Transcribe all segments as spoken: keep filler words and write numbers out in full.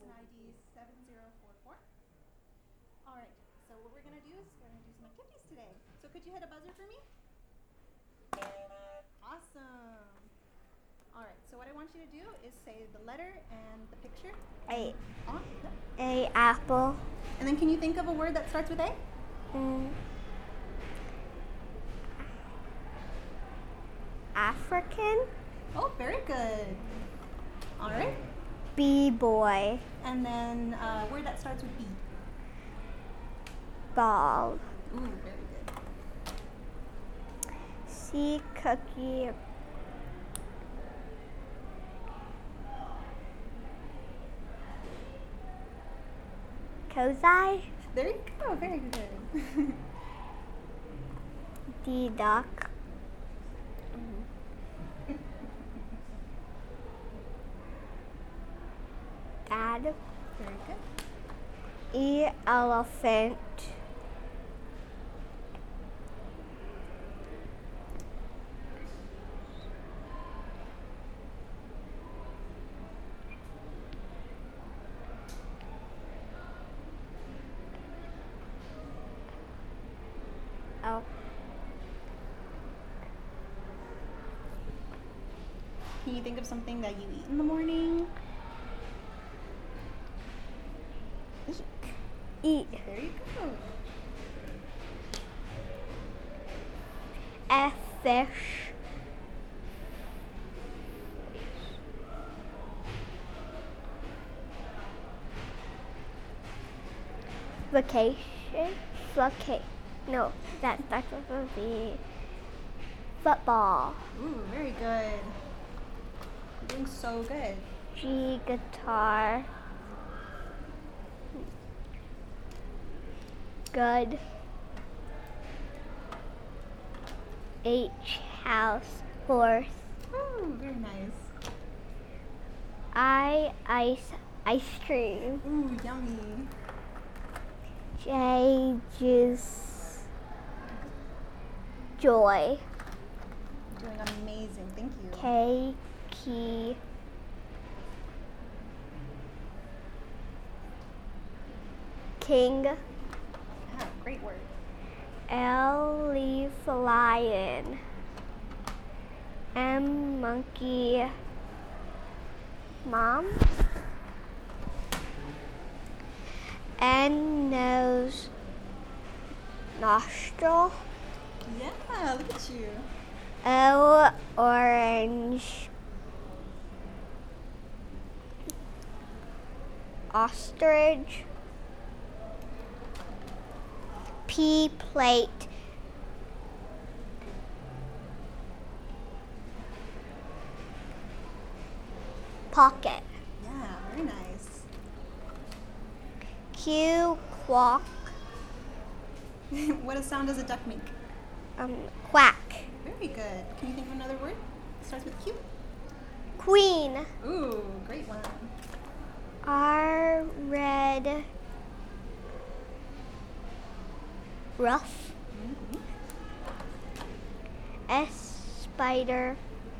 lesson I D seven zero four four. All right, so what we're going to do is we're going to do some activities today. So could you hit a buzzer for me? Awesome. All right, so what I want you to do is say the letter and the picture. A. On. A apple. And then can you think of a word that starts with A? Mm. African. Oh, very good. All right. B boy. And then a word that starts with B. Ball. Ooh, very good. C cookie. Kozai. There you go. Very good. D duck. Dad. Very good. E elephant. Oh. Can you think of something that you eat in the morning? Eat. There you go. F fish. Vacation. Vaca- No, that starts with a V. Football. Ooh, very good. You're doing so good. G guitar. Good. H house. Horse. Ooh, very nice. I ice. Ice cream. Ooh, yummy. J juice. Joy. You're doing amazing. Thank you. K key. King. Yeah, great word. L leaf lion. M monkey. Mom. N nose. Nostril. Yeah, look at you. O orange. Ostrich. P plate. Pocket. Yeah, very nice. Q quack. What sound does a duck make? Um, quack. Very good. Can you think of another word? It starts with Q. Queen. Ooh, great one. R red. Rough. Mm-hmm. S spider.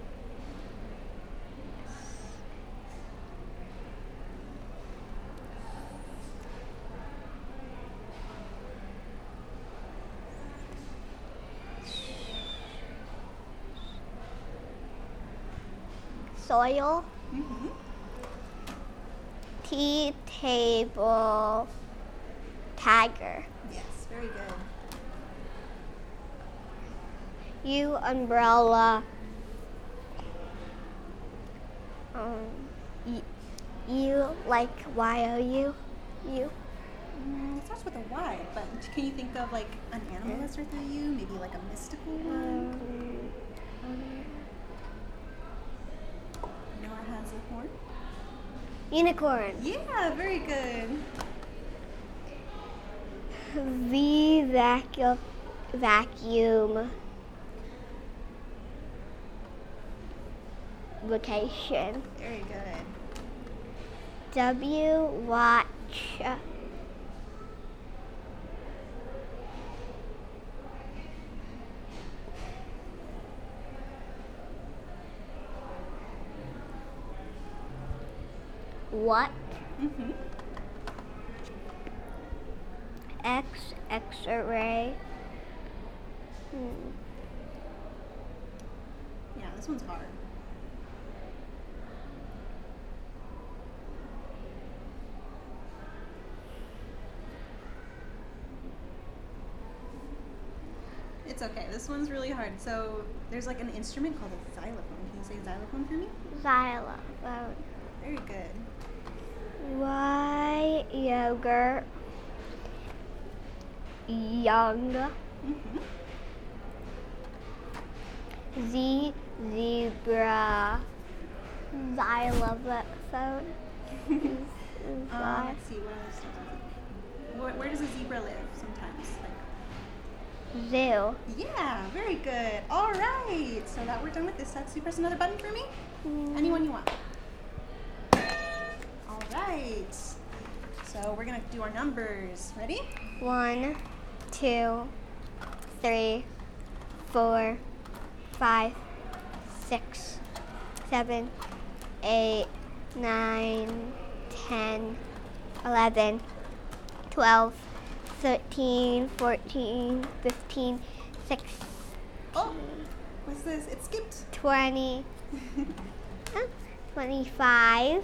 Soil. Mm-hmm. Tea table. Tiger. Yes, very good. U umbrella. Um, y- you like Y O U? You. Mm, it starts with a Y, but can you think of like an animal that starts with a U? Maybe like a mystical one? Um, You know it has a horn? unicorn. Yeah, very good. V vacuum. Vacuum. Vacation. Very good. W watch. What Mm-hmm. X, X-ray. Hmm. Yeah, this one's hard. It's okay. This one's really hard. So there's like an instrument called a xylophone. Can you say xylophone for me? Xylophone. Very good. Y, yogurt. Young. Mm-hmm. Z, zebra. Xylophone. Um, let's see. What else? Where, where does a zebra live? Sometimes, like. Zoo. Yeah, very good. All right. So that we're done with this. Let's you press another button for me. Mm. Anyone you want. All right. So we're gonna do our numbers. Ready? One, two, three, four, five, six, seven, eight, nine, ten, eleven, twelve, thirteen, fourteen, fifteen, sixteen, Oh, what's this? It skipped. twenty, twenty-five,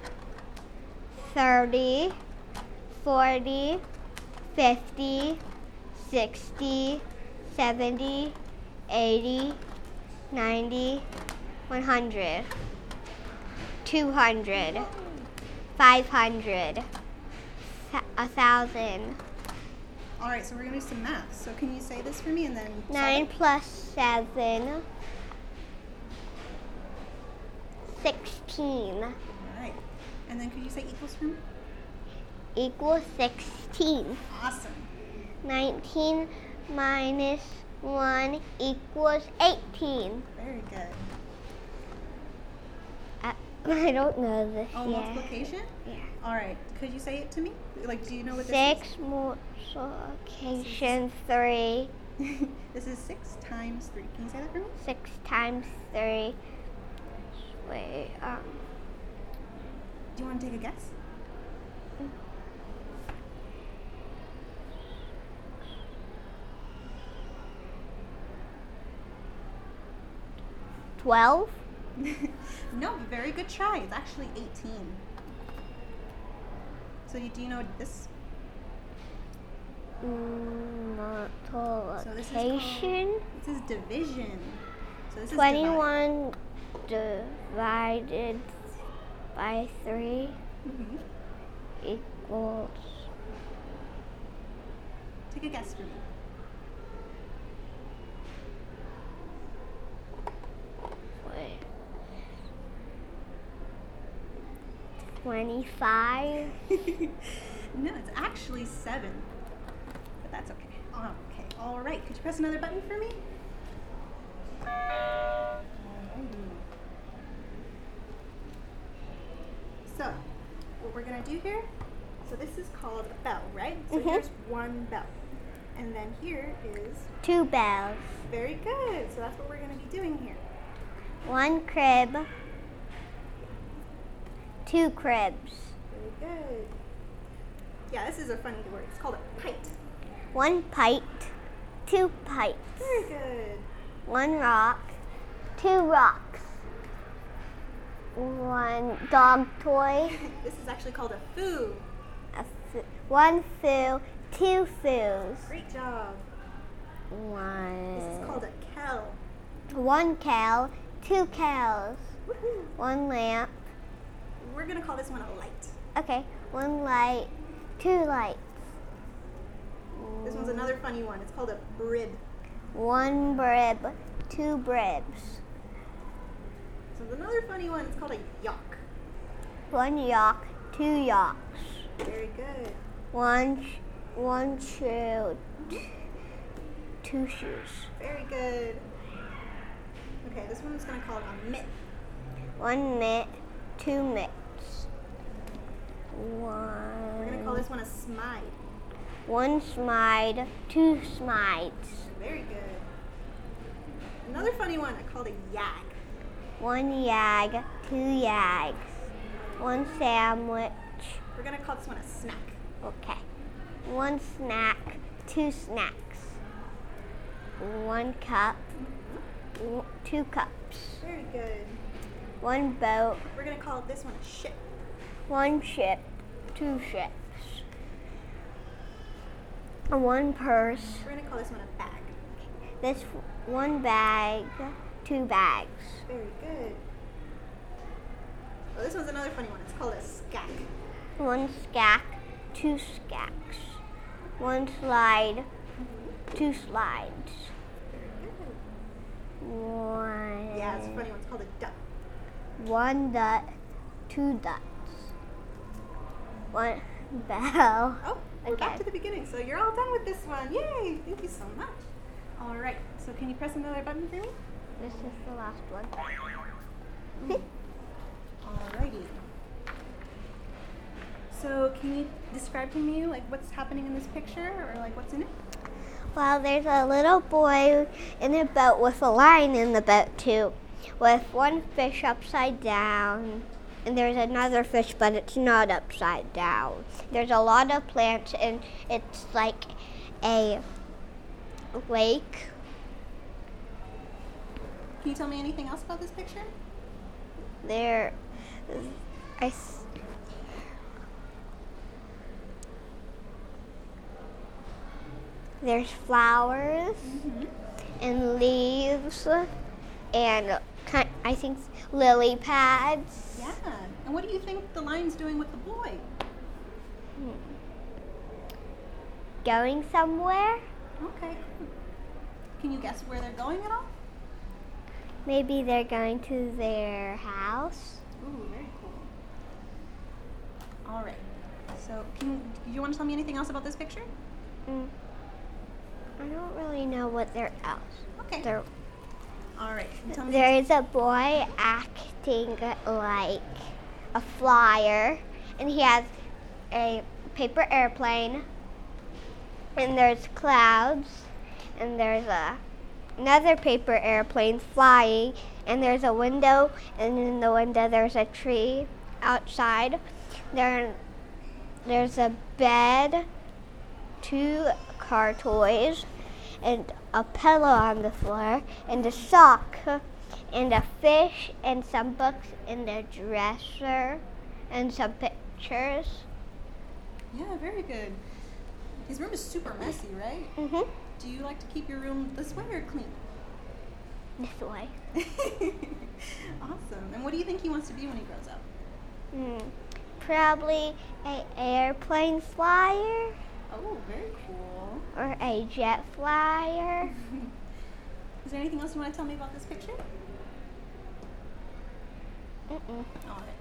thirty, forty, fifty, sixty, seventy, eighty, ninety, one hundred, two hundred, five hundred, a thousand. All right. So we're gonna do some math. So can you say this for me and then? solve Nine it? plus seven, sixteen, All right. And then could you say equals for me? equals sixteen. Awesome. nineteen minus one equals eighteen. Very good. Uh, I don't know this Oh, yet. multiplication? Yeah. All right. Could you say it to me? Like, do you know what Six multiplication three. this is? This is six times three. Can you say that for me? Six times three. Wait, um, Do you want to take a guess? twelve. No, very good try. It's actually eighteen. So you, do you know this? Mm, So this is called- multiplication. This is division. So this is Twenty-one divided by three Mhm. equals Take a guess for me. wait, twenty-five. No, it's actually seven. But that's okay. Oh, okay. All right. Could you press another button for me? Alrighty. So, what we're gonna do here? So this is called a bell, right? So Mhm. here's one bell, and then here is Two bells. very good. So that's what we're gonna be doing here. One crib. Two cribs. Very good. Yeah, this is a funny word. It's called a pint. One pint. Two pints. Very good. One rock. Two rocks. One dog toy. This is actually called a foo. A f- one foo. Two foos. Great job. One. This is called a kell. One cow. Two cows. Woohoo. One lamp. We're gonna call this one a light. Okay. One light. Two lights. This one's another funny one. It's called a brib. One brib. Two bribs. So there's another funny one. It's called a yock. One yoke. Two yokes. Very good. One, sh- one shoe, t- two shoes. Very good. Okay, this one's gonna call it a mitt. One mitt, two mitts. One. We're gonna call this one a smide. One smide, two smides. Very good. Another funny one I called a yag. One yag, two yags. One sandwich, We're gonna call this one a snack. Okay. One snack, two snacks. One cup, w- two cups. Very good. One boat, We're gonna call this one a ship. one ship, two ships. One purse, We're gonna call this one a bag. this one bag, two bags. Very good. Oh, this one's another funny one. It's called a skack. One skack, two skacks. One slide, two slides. One. Yeah, it's a funny one. It's called a duck. One dot, two dots. One bell. Oh, we're back Okay. to the beginning. So you're all done with this one. Yay! Thank you so much. All right. So can you press another button for me? This is the last one. Alrighty. So can you describe to me like what's happening in this picture or like what's in it? Well, there's a little boy in a boat with a lion in the boat too, with one fish upside down, and there's another fish, but it's not upside down. There's a lot of plants, and it's like a lake. Can you tell me anything else about this picture? There, I. s- There's flowers Mm-hmm. and leaves and ki- I think lily pads. Yeah. And what do you think the lion's doing with the boy? Going somewhere? Okay. Cool. Can you guess where they're going at all? Maybe they're going to their house. Ooh, very cool. All right. So, can you want to tell me anything else about this picture? Mm. I don't really know what they're else. Okay. They're, All right. Can you tell me there is a boy acting like a flyer, and he has a paper airplane, and there's clouds, and there's a another paper airplane flying, and there's a window, and in the window there's a tree outside. There, there's a bed, two car toys, and a pillow on the floor, and a sock, and a fish, and some books, and a dresser, and some pictures. Yeah, very good. His room is super messy, right? Mhm. Do you like to keep your room this way or clean? This way. Awesome. And what do you think he wants to be when he grows up? Hmm. Probably a airplane flyer Oh, very cool. or a jet flyer. Is there anything else you want to tell me about this picture? Mm-mm. All right.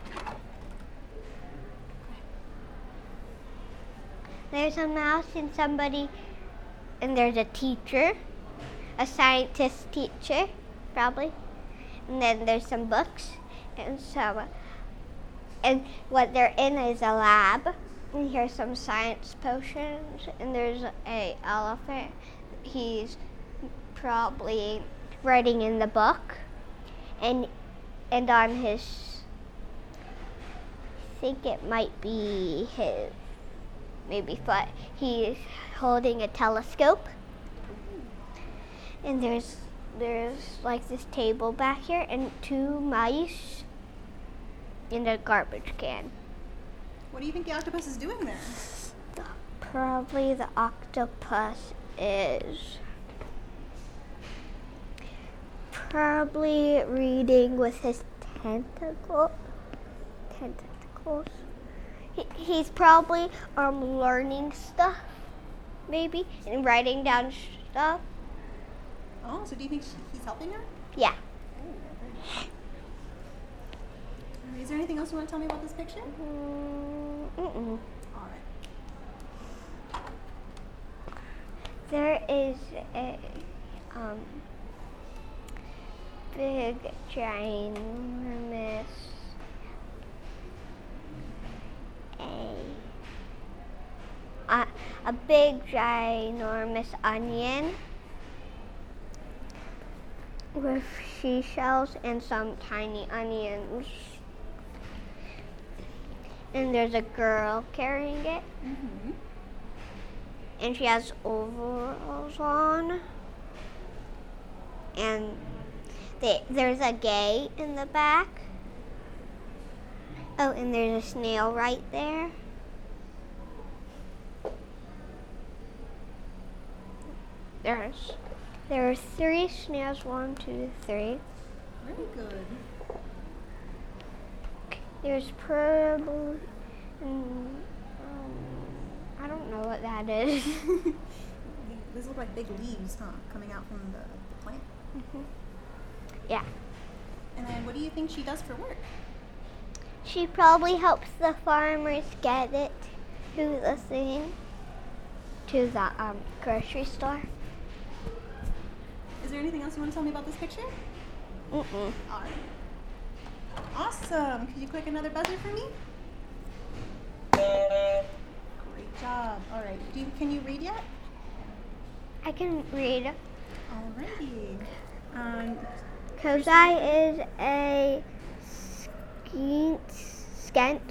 There's a mouse and somebody, and there's a teacher, a scientist teacher, probably. And then there's some books and some, and what they're in is a lab. And here's some science potions, and there's a elephant. He's probably writing in the book, and and on his, I think it might be his, maybe foot. He's holding a telescope, and there's there's like this table back here, and two mice, and a garbage can. What do you think the octopus is doing there? Probably the octopus is probably reading with his tentacle tentacles. He, he's probably um learning stuff, maybe, and writing down stuff. Oh, so do you think she, he's helping her? Yeah. Is there anything else you want to tell me about this picture? Mm, Mm-mm. All right. There is a um, big, ginormous, a, a, a big, ginormous onion with seashells and some tiny onions. and there's a girl carrying it, Mm-hmm. and she has overalls on, and they, there's a gate in the back. Oh, and there's a snail right there. There's there are three snails. One, two, three. Very good. There's probably um, I don't know what that is. These look like big leaves, huh? Coming out from the, the plant. Mhm. Yeah. And then what do you think she does for work? She probably helps the farmers get it to the thing, to the um, grocery store. Is there anything else you want to tell me about this picture? Mm-mm. All right. Awesome. Could you click another buzzer for me? Great job. All right. Do you, can you read yet? I can read. Alrighty. Um, Kozai is a skint, skent,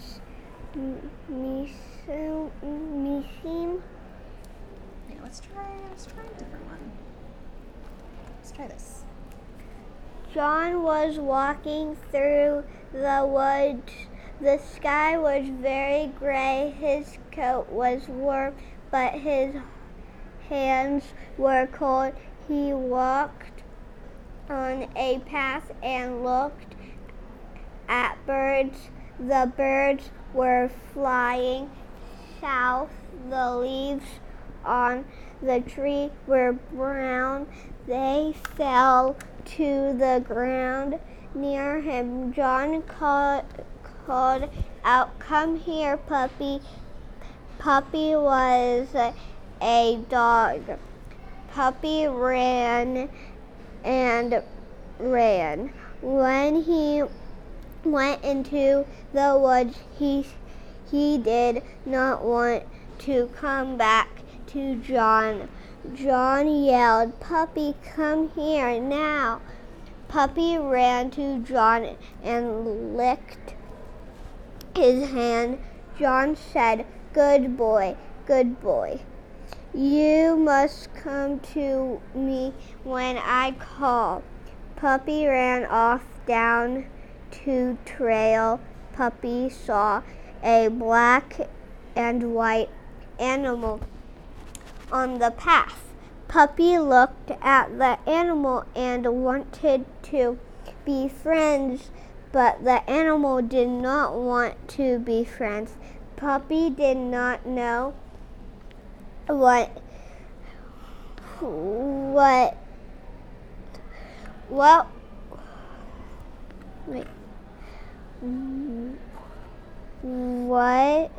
mesim, mesim. yeah, let's try. Let's try a different one. Let's try this. John was walking through the woods. The sky was very gray. His coat was warm, but his hands were cold. He walked on a path and looked at birds. The birds were flying south. The leaves on the tree were brown. They fell to the ground near him. John called, called out, "Come here, Puppy." Puppy was a dog. Puppy ran and ran. When he went into the woods, he, he did not want to come back to John. John yelled, "Puppy, come here now." Puppy ran to John and licked his hand. John said, "Good boy, good boy. You must come to me when I call." Puppy ran off down to trail. Puppy saw a black and white animal on the path. Puppy looked at the animal and wanted to be friends, but the animal did not want to be friends. Puppy did not know what what what wait what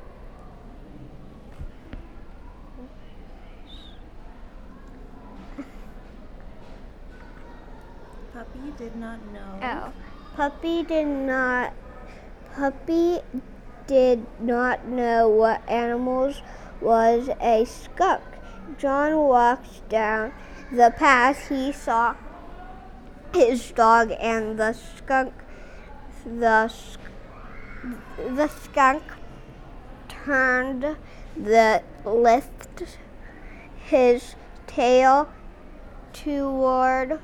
Puppy did not know. Oh, Puppy did not. Puppy did not know what animals was a skunk. John walked down the path. He saw his dog and the skunk. The the skunk turned the lift his tail toward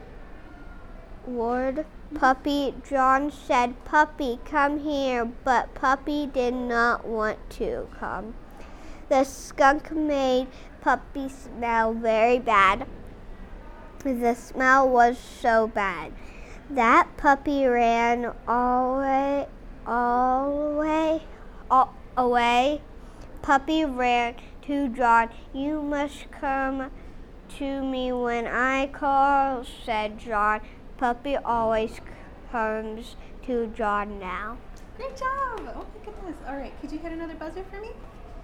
Ward Puppy. John said, "Puppy, come here," but Puppy did not want to come. The skunk made Puppy smell very bad. The smell was so bad that Puppy ran all way, all the way, all away. Puppy ran to John. "You must come to me when I call," said John. Puppy always comes to John now. Great job. Oh my goodness. All right. Could you hit another buzzer for me?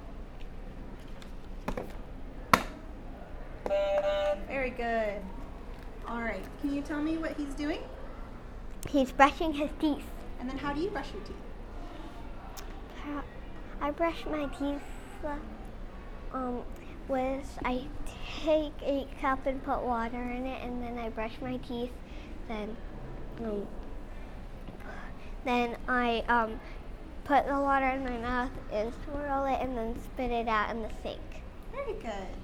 Very good. All right. Can you tell me what he's doing? He's brushing his teeth. And then how do you brush your teeth? I brush my teeth um, with, I take a cup and put water in it, and then I brush my teeth. Then, um, then I um, put the water in my mouth and swirl it and then spit it out in the sink. Very good.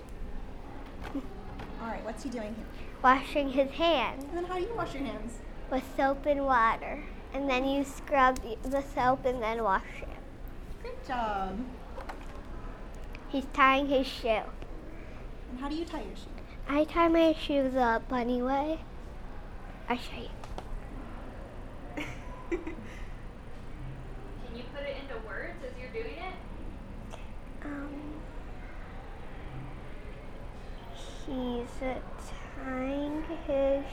All right, what's he doing here? Washing his hands And then how do you wash your hands? with soap and water. And then you scrub the soap and then wash it. Great job. He's tying his shoe. And how do you tie your shoe? I tie my shoe the bunny way. I'll show you. Can you put it into words as you're doing it? Um, he's uh, tying his.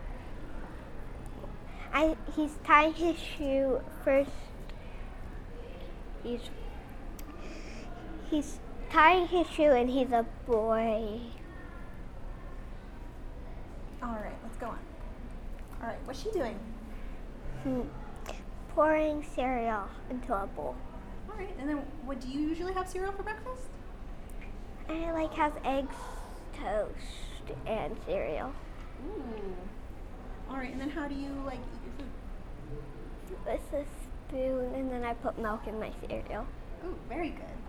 I he's tying his shoe first. He's he's tying his shoe and he's a boy. All right, let's go on. All right, what's she doing? Hmm. Pouring cereal into a bowl. All right, and then what do you usually have cereal for breakfast? I like has eggs, toast, and cereal. Ooh. All right, and then how do you like eat your food? With a spoon, and then I put milk in my cereal. Ooh, very good.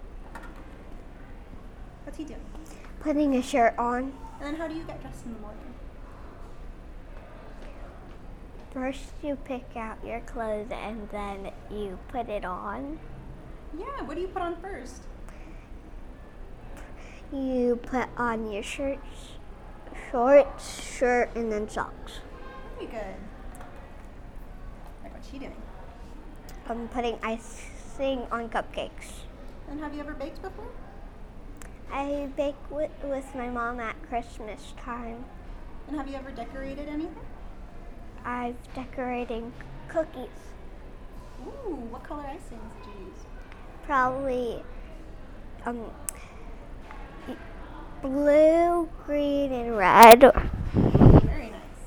What's he doing? Putting a shirt on. And then how do you get dressed in the morning? First, you pick out your clothes, and then you put it on. Yeah, what do you put on first? You put on your shirts, shorts, shirt, and then socks. Very good. Like what's she doing? I'm putting icing on cupcakes. And have you ever baked before? I bake with, with my mom at Christmas time. And have you ever decorated anything? I'm decorating cookies. Ooh, what color icings did you use? Probably um, blue, green, and red. Very nice.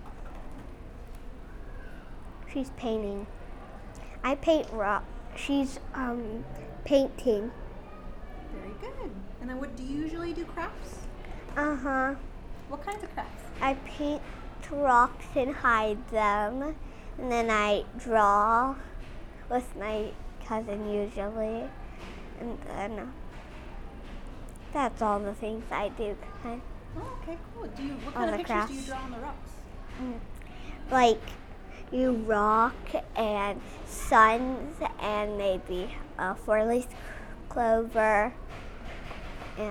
She's painting. I paint rock. She's um, painting. Very good. And then what do you usually do crafts? Uh-huh. What kinds of crafts? I paint rocks and hide them. And then I draw with my cousin usually. And then that's all the things I do. I, Oh, okay, cool. Do you what On kind of the pictures crafts. do you draw on the rocks? like you rock and suns and maybe a four-leaf clover and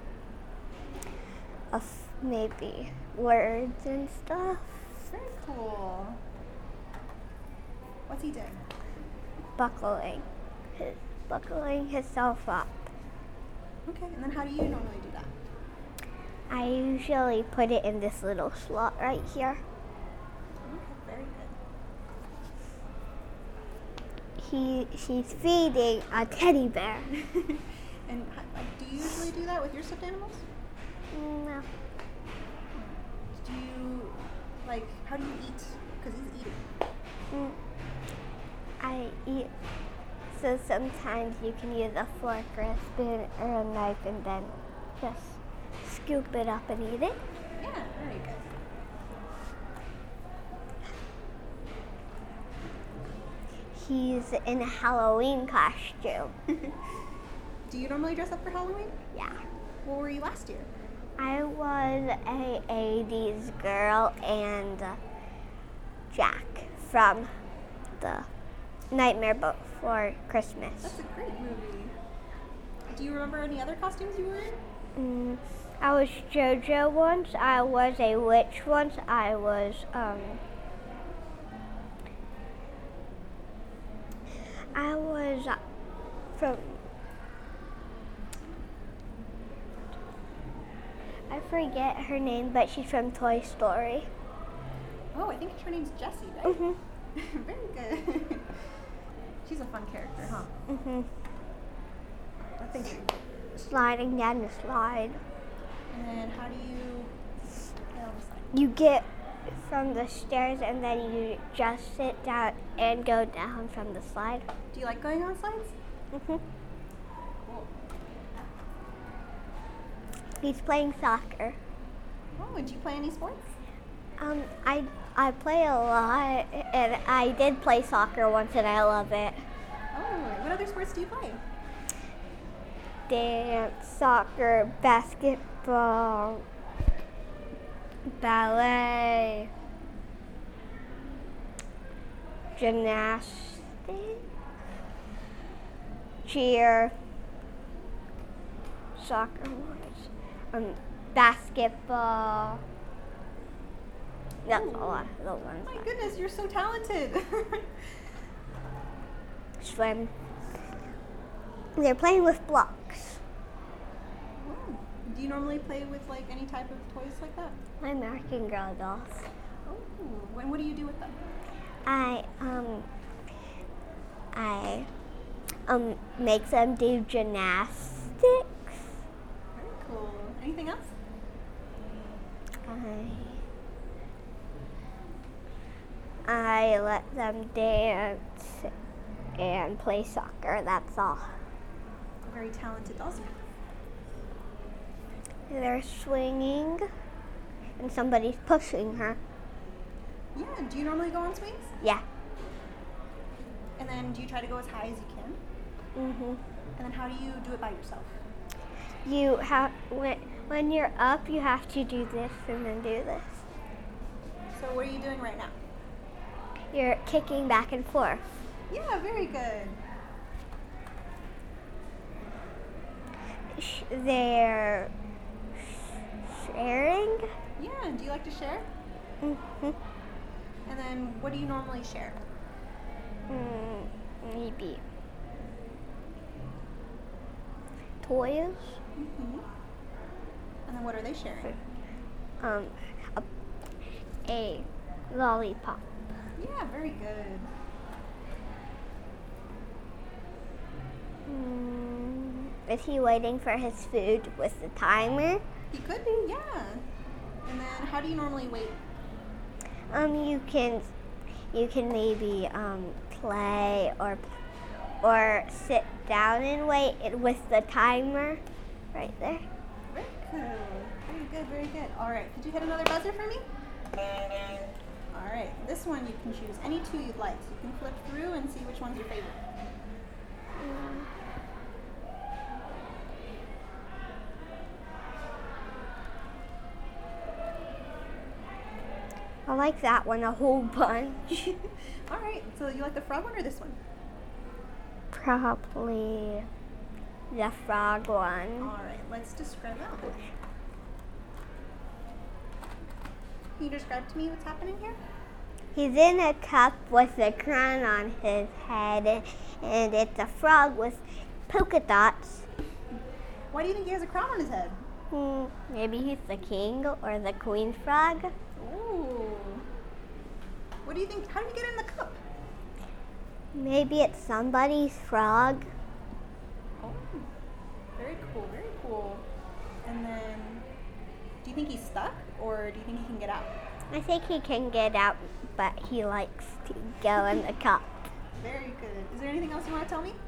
a f- maybe words and stuff. Very cool. What's he doing? Buckling, his, buckling himself up. Okay, and then how do you normally do that? I usually put it in this little slot right here. Okay, very good. He, she's feeding a teddy bear. And h- like, do you usually do that with your stuffed animals? No. Do you, like, how do you eat? Because he's eating. Mm. I eat. So sometimes you can use a fork or a spoon or a knife and then just scoop it up and eat it. Yeah, very good. He's in a Halloween costume. Do you normally dress up for Halloween? Yeah. What were you last year? I was a eighties girl and uh, Jack from the Nightmare Before Christmas. That's a great movie. Do you remember any other costumes you were in? Mm, I was JoJo once. I was a witch once. I was um. I was uh, from. I forget her name, but she's from Toy Story. Oh, I think her name's Jessie, right? Mhm. Very good. She's a fun character, huh? Mhm. I think. Sliding down the slide. And then how do you get on the slide? You get from the stairs and then you just sit down and go down from the slide. Do you like going on slides? Mhm. Cool. He's playing soccer. Oh, and do you play any sports? Um, I I play a lot, and I did play soccer once, and I love it. What other sports do you play? Dance, soccer, basketball, ballet, gymnastics, cheer, soccer, um, basketball. That's a lot of the ones. My goodness, you're so talented. Swim. They're playing with blocks. Oh. Do you normally play with like any type of toys like that? American Girl dolls. Oh. And what do you do with them? I um I um make them do gymnastics. Very cool. Anything else? I I let them dance and play soccer. That's all. Very talented also. They're swinging, and somebody's pushing her. Yeah. Do you normally go on swings? Yeah. And then do you try to go as high as you can? Mhm. And then how do you do it by yourself? You have when when you're up, you have to do this and then do this. So what are you doing right now? You're kicking back and forth. Yeah, very good. Sh- They're sharing. Yeah. Do you like to share? Mhm. And then what do you normally share? Mm, maybe toys. Mm-hmm. And then what are they sharing? Um, a, a lollipop. Yeah, very good. Mm, is he waiting for his food with the timer? He could be, yeah. And then how do you normally wait? Um, you can, you can maybe um play or or sit down and wait it- with the timer, right there. Very cool. Very good, very good. All right, could you hit another buzzer for me? All right, this one you can choose any two you'd like. So you can flip through and see which one's your favorite. I like that one a whole bunch. All right, so you like the frog one or this one? Probably the frog one. All right, let's describe that one. Can you describe to me what's happening here? He's in a cup with a crown on his head, and it's a frog with polka dots. Why do you think he has a crown on his head? Hmm, maybe he's the king or the queen frog. Ooh. What do you think? How did he get in the cup? Maybe it's somebody's frog. Oh, very cool, very cool. And then, do you think he's stuck, or do you think he can get out? I think he can get out, but he likes to go in the cup. Very good. Is there anything else you want to tell me?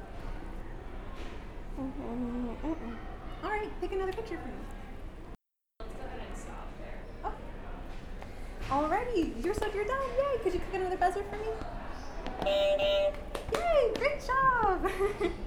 Mm-mm. All right, pick another picture for me. Let's go ahead and stop there. Oh. Alrighty, you're so you're done. Yay! Could you click another buzzer for me? Yay! Great job!